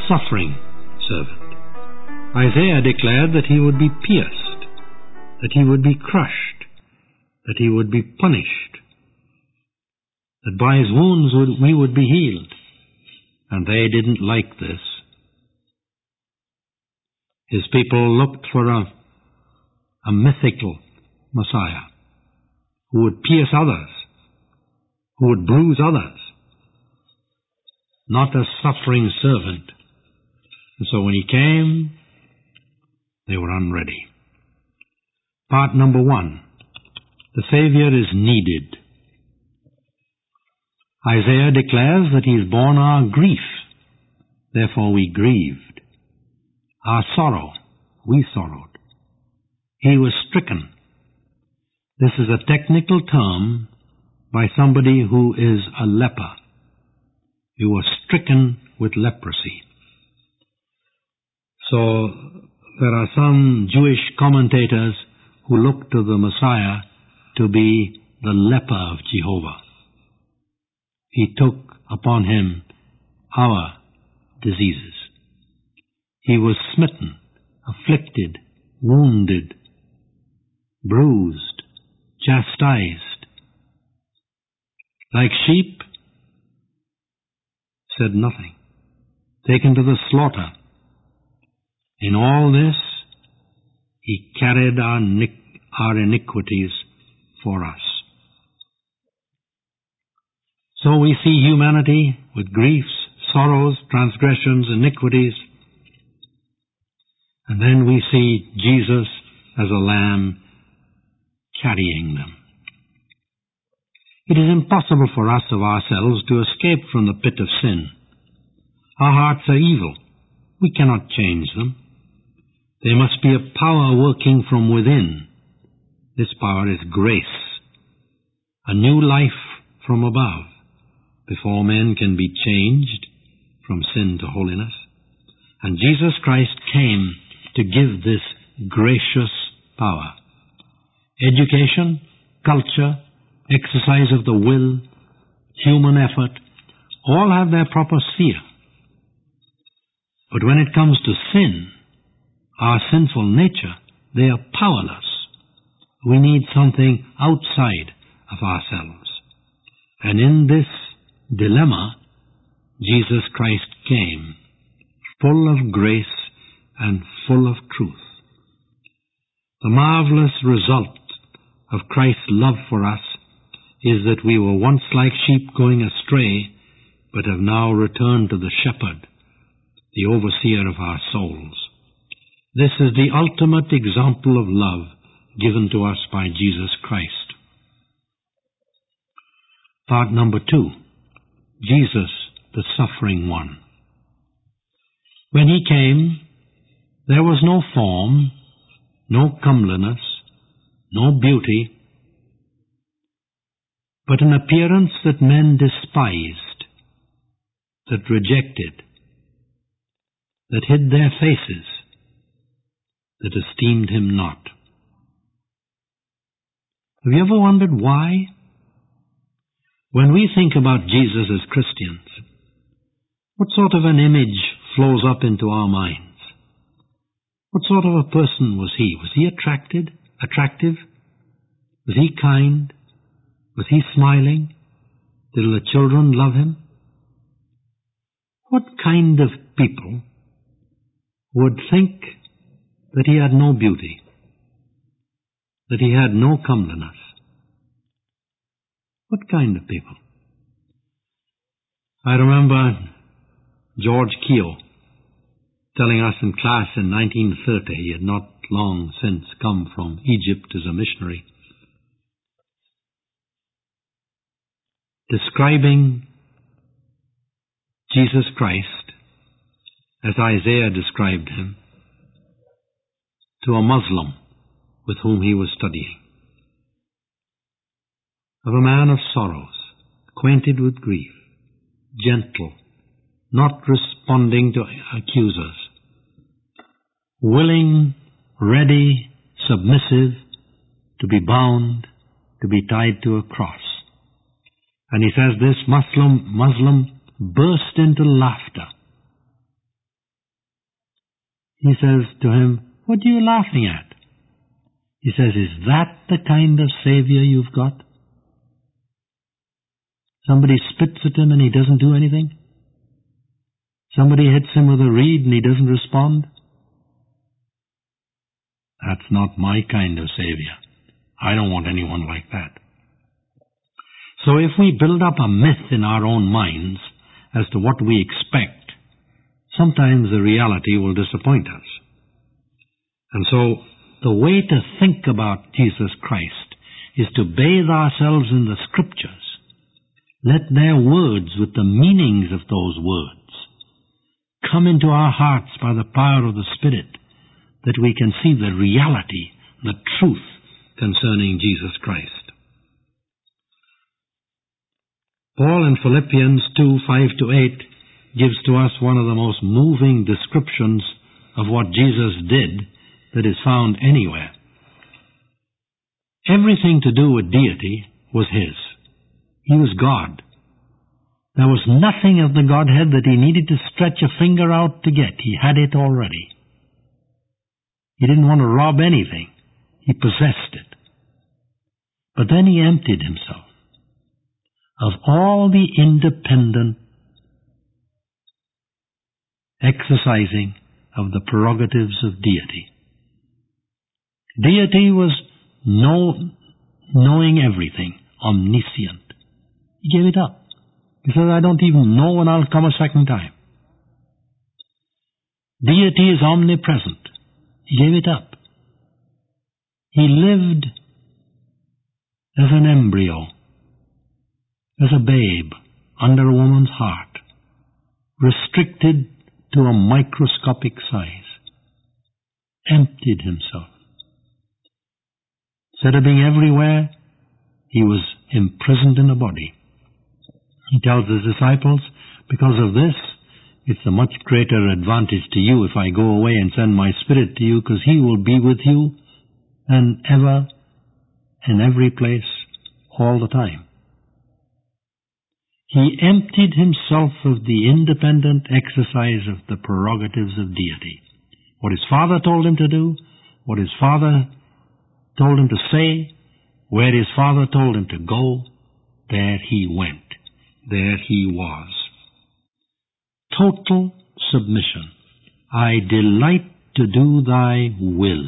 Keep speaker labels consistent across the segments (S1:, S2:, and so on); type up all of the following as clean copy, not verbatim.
S1: suffering servant. Isaiah declared that he would be pierced, that he would be crushed, that he would be punished, that by his wounds we would be healed. And they didn't like this. His people looked for a mythical Messiah who would pierce others, who would bruise others, not a suffering servant. And so when he came, they were unready. Part number 1. The Savior is needed. Isaiah declares that he is borne our grief, therefore we grieved. Our sorrow, we sorrowed. He was stricken. This is a technical term by somebody who is a leper. He was stricken with leprosy. So there are some Jewish commentators who look to the Messiah to be the leper of Jehovah. He took upon him our diseases. He was smitten, afflicted, wounded, bruised, chastised. Like sheep, said nothing, taken to the slaughter. In all this, he carried our iniquities for us. So we see humanity with griefs, sorrows, transgressions, iniquities, and then we see Jesus as a lamb carrying them. It is impossible for us of ourselves to escape from the pit of sin. Our hearts are evil. We cannot change them. There must be a power working from within. This power is grace, a new life from above, before men can be changed from sin to holiness. And Jesus Christ came to give this gracious power. Education, culture, exercise of the will, human effort, all have their proper sphere. But when it comes to sin, our sinful nature, they are powerless. We need something outside of ourselves. And in this dilemma, Jesus Christ came, full of grace and full of truth. The marvelous result of Christ's love for us is that we were once like sheep going astray, but have now returned to the shepherd, the overseer of our souls. This is the ultimate example of love given to us by Jesus Christ. Part number 2. Jesus, the suffering one. When he came, there was no form, no comeliness, no beauty, but an appearance that men despised, that rejected, that hid their faces, that esteemed him not. Have you ever wondered why? When we think about Jesus as Christians, what sort of an image flows up into our minds? What sort of a person was he? Was he attractive? Was he kind? Was he smiling? Did the children love him? What kind of people would think that he had no beauty, that he had no comeliness? What kind of people? I remember George Keogh telling us in class in 1930, he had not long since come from Egypt as a missionary, describing Jesus Christ as Isaiah described him to a Muslim with whom he was studying, of a man of sorrows, acquainted with grief, gentle, not responding to accusers, willing, ready, submissive, to be bound, to be tied to a cross. And he says this Muslim burst into laughter He says to him, "What are you laughing at?" He says, "Is that the kind of Savior you've got? Somebody spits at him and he doesn't do anything? Somebody hits him with a reed and he doesn't respond? That's not my kind of Savior. I don't want anyone like that." So if we build up a myth in our own minds as to what we expect, sometimes the reality will disappoint us. And so the way to think about Jesus Christ is to bathe ourselves in the Scriptures. Let their words, with the meanings of those words, come into our hearts by the power of the Spirit, that we can see the reality, the truth concerning Jesus Christ. Paul in Philippians 2:5-8 gives to us one of the most moving descriptions of what Jesus did that is found anywhere. Everything to do with deity was His. He was God. There was nothing of the Godhead that He needed to stretch a finger out to get. He had it already. He didn't want to rob anything. He possessed it. But then He emptied Himself of all the independent exercising of the prerogatives of deity. Deity was knowing everything, omniscient. He gave it up. He said, "I don't even know when I'll come a second time." Deity is omnipresent. He gave it up. He lived as an embryo, as a babe under a woman's heart, restricted to a microscopic size, emptied Himself. Instead of being everywhere, He was imprisoned in a body. He tells His disciples, "Because of this, it's a much greater advantage to you if I go away and send my Spirit to you, because He will be with you and ever, in every place, all the time." He emptied Himself of the independent exercise of the prerogatives of deity. What His Father told Him to do, what His Father told Him to say, where His Father told Him to go, there He went. There He was. Total submission. "I delight to do Thy will."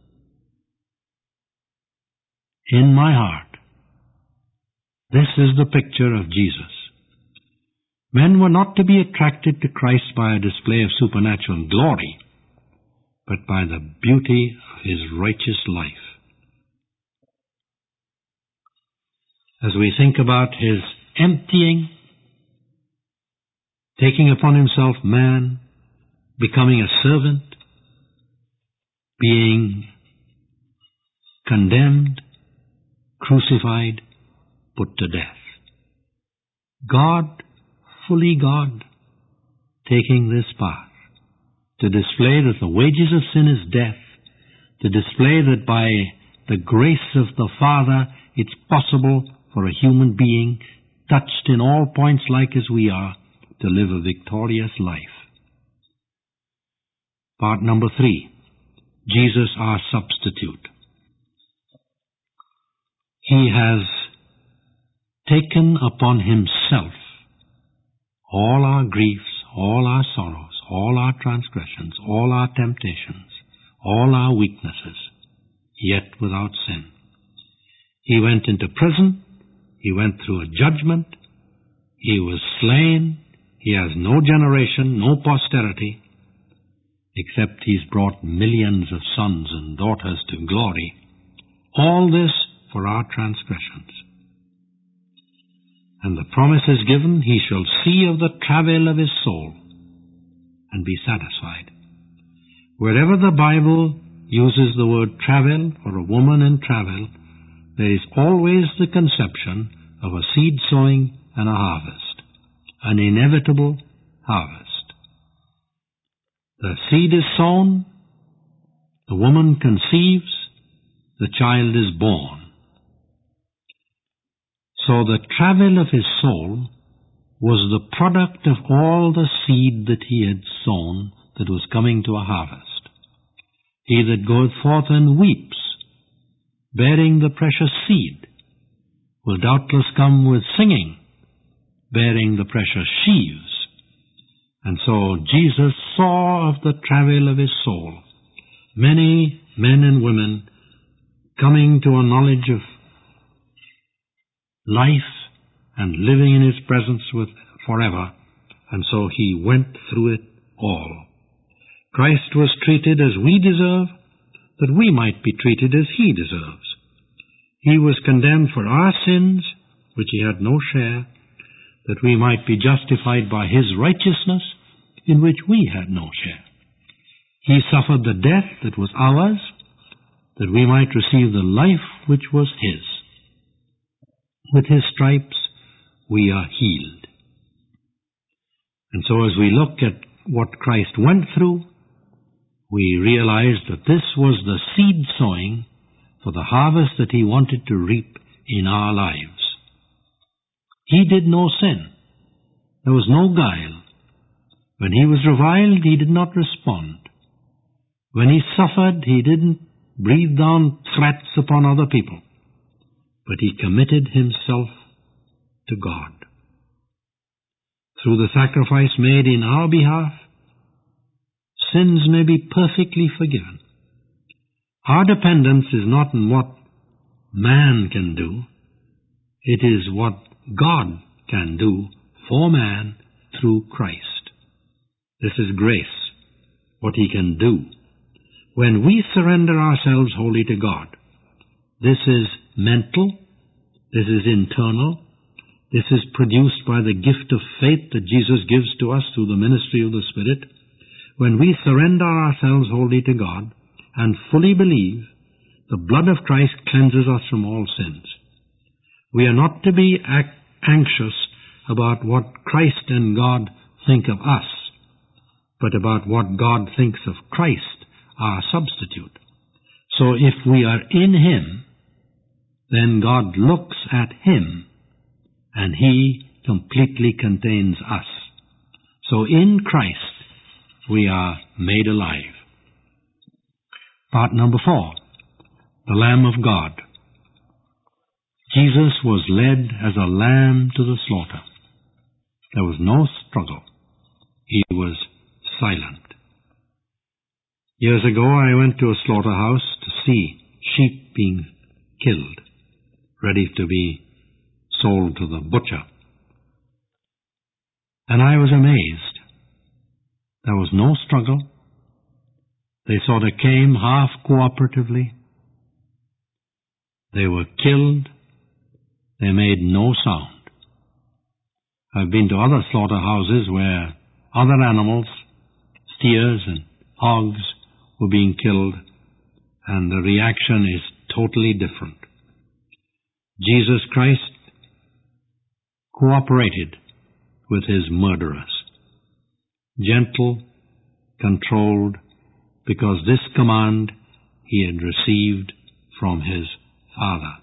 S1: In my heart. This is the picture of Jesus. Men were not to be attracted to Christ by a display of supernatural glory, but by the beauty of His righteous life. As we think about His emptying, taking upon Himself man, becoming a servant, being condemned, crucified, put to death. God, fully God, taking this path to display that the wages of sin is death, to display that by the grace of the Father it's possible for a human being, touched in all points like as we are, to live a victorious life. Part number 3, Jesus our substitute. He has taken upon Himself all our griefs, all our sorrows, all our transgressions, all our temptations, all our weaknesses, yet without sin. He went into prison. He went through a judgment. He was slain. He has no generation, no posterity, except He's brought millions of sons and daughters to glory. All this for our transgressions. And the promise is given, He shall see of the travail of His soul and be satisfied. Wherever the Bible uses the word travail or a woman in travail, there is always the conception of a seed sowing and a harvest, an inevitable harvest. The seed is sown, the woman conceives, the child is born. So the travail of His soul was the product of all the seed that He had sown that was coming to a harvest. He that goeth forth and weeps, bearing the precious seed, will doubtless come with singing, bearing the precious sheaves. And so Jesus saw of the travail of his soul many men and women coming to a knowledge of life and living in his presence forever, and so he went through it all. Christ was treated as we deserve, that we might be treated as he deserves. He was condemned for our sins, which he had no share, that we might be justified by his righteousness, in which we had no share. He suffered the death that was ours, that we might receive the life which was his. With his stripes we are healed. And so as we look at what Christ went through, we realize that this was the seed sowing for the harvest that he wanted to reap in our lives. He did no sin. There was no guile. When he was reviled, he did not respond. When he suffered, he didn't breathe down threats upon other people, but he committed himself to God. Through the sacrifice made in our behalf, sins may be perfectly forgiven. Our dependence is not in what man can do. It is what God can do for man through Christ. This is grace, what he can do. When we surrender ourselves wholly to God, this is mental, this is internal, this is produced by the gift of faith that Jesus gives to us through the ministry of the Spirit. When we surrender ourselves wholly to God and fully believe, the blood of Christ cleanses us from all sins. We are not to be anxious about what Christ and God think of us, but about what God thinks of Christ, our substitute. So if we are in him, then God looks at him, and he completely contains us. So in Christ, we are made alive. Part number 4, the Lamb of God. Jesus was led as a lamb to the slaughter. There was no struggle. He was silent. Years ago, I went to a slaughterhouse to see sheep being killed, ready to be sold to the butcher. And I was amazed. There was no struggle. They sort of came half cooperatively. They were killed. They made no sound. I've been to other slaughterhouses where other animals, steers and hogs, were being killed, and the reaction is totally different. Jesus Christ cooperated with his murderers. Gentle, controlled, because this command he had received from his Father.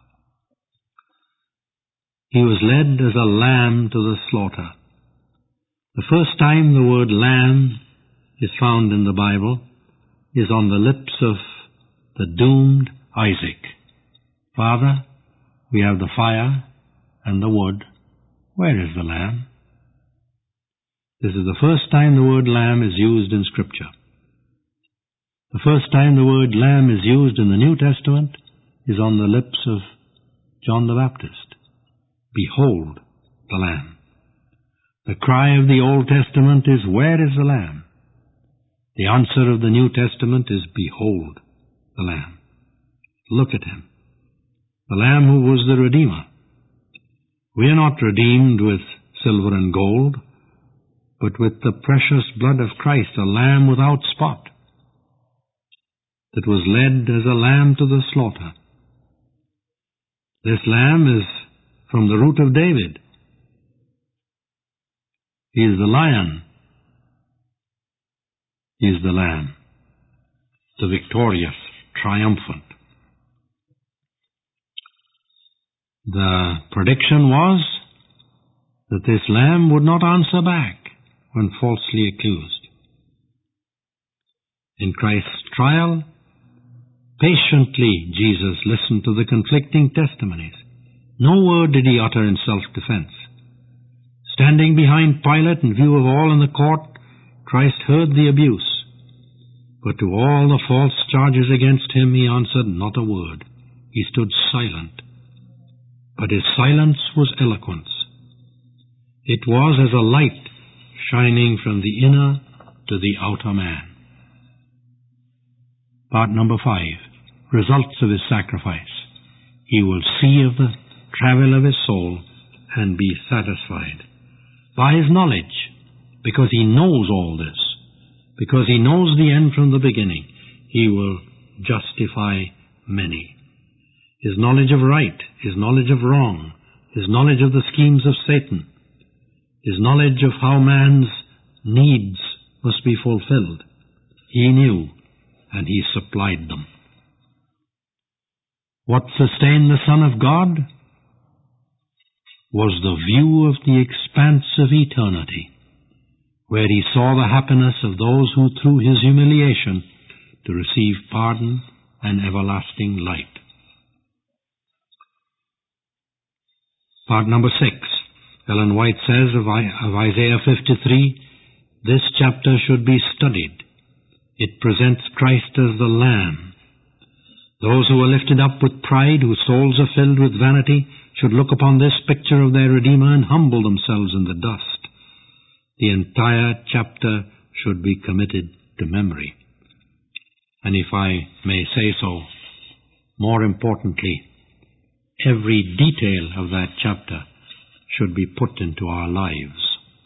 S1: He was led as a lamb to the slaughter. The first time the word lamb is found in the Bible is on the lips of the doomed Isaac. Father, we have the fire and the wood. Where is the lamb? This is the first time the word lamb is used in Scripture. The first time the word lamb is used in the New Testament is on the lips of John the Baptist. Behold the Lamb. The cry of the Old Testament is, where is the Lamb? The answer of the New Testament is, behold the Lamb. Look at him. The Lamb who was the Redeemer. We are not redeemed with silver and gold, but with the precious blood of Christ, a lamb without spot, that was led as a lamb to the slaughter. This lamb is from the root of David. He is the lion. He is the lamb, the victorious, triumphant. The prediction was that this lamb would not answer back when falsely accused. In Christ's trial, patiently Jesus listened to the conflicting testimonies. No word did he utter in self-defense. Standing behind Pilate in view of all in the court, Christ heard the abuse. But to all the false charges against him he answered not a word. He stood silent. But his silence was eloquence. It was as a light shining from the inner to the outer man. Part number 5. Results of his sacrifice. He will see of the travel of his soul and be satisfied. By his knowledge, because he knows all this, because he knows the end from the beginning, he will justify many. His knowledge of right, his knowledge of wrong, his knowledge of the schemes of Satan, his knowledge of how man's needs must be fulfilled, he knew, and he supplied them. What sustained the Son of God was the view of the expanse of eternity, where he saw the happiness of those who through his humiliation to receive pardon and everlasting light. Part number 6. Ellen White says of Isaiah 53, this chapter should be studied. It presents Christ as the Lamb. Those who are lifted up with pride, whose souls are filled with vanity, should look upon this picture of their Redeemer and humble themselves in the dust. The entire chapter should be committed to memory. And if I may say so, more importantly, every detail of that chapter should be put into our lives.